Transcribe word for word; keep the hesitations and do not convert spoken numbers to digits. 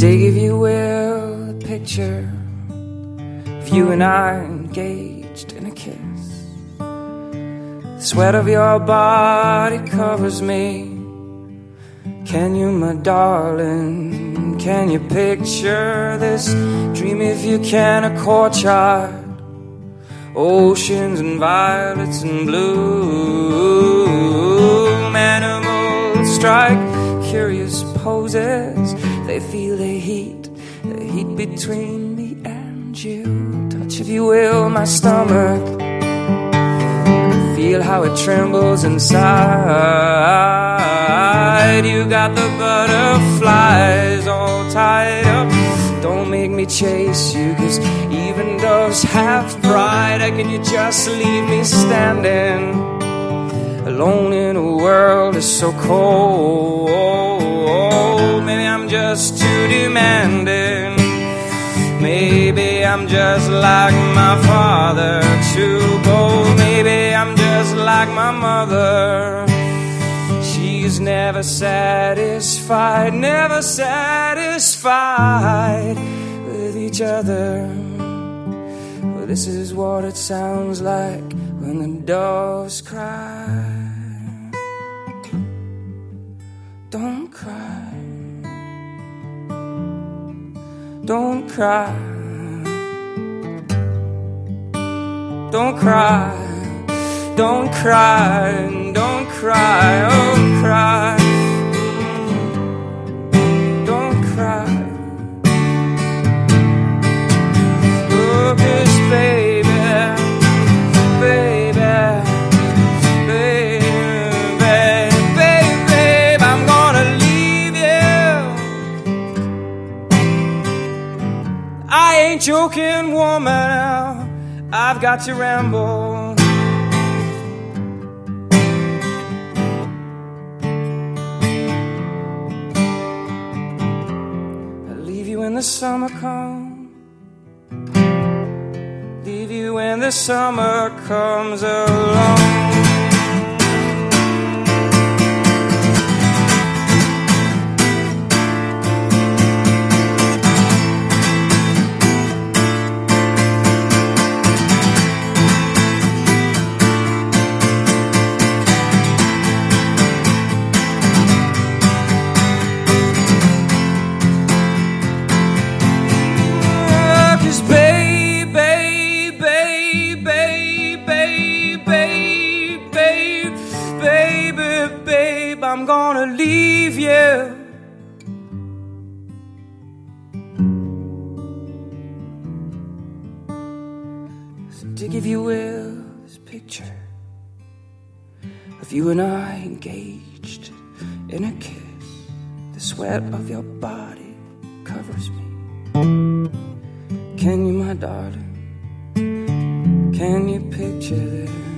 Dig, if you will, a picture of you and I engaged in a kiss. The sweat of your body covers me. Can you, my darling, can you picture this dream if you can? A courtyard, oceans and violets and blue. Animals strike curious poses. They feel the heat, the heat between me and you. Touch, if you will, my stomach. Feel how it trembles inside. You got the butterflies all tied up. Don't make me chase you, 'cause even doves have pride. Can you just leave me standing alone in a world that's so cold? Maybe I'm just too demanding. Maybe I'm just like my father, too bold. Maybe I'm just like my mother. She's never satisfied, never satisfied with each other. Well, this is what it sounds like when the doves cry. Don't cry. Don't cry. Don't cry. Don't cry. Don't cry. Oh, cry. Don't cry. Oh, 'cause baby, baby, baby, baby, babe, I'm gonna leave you. I ain't joking, woman. I've got to ramble. I'll leave you when the summer comes. Leave you when the summer comes along. I'm gonna leave you. So dig, if you will, this picture of you and I engaged in a kiss. The sweat of your body covers me. Can you, my darling, can you picture this?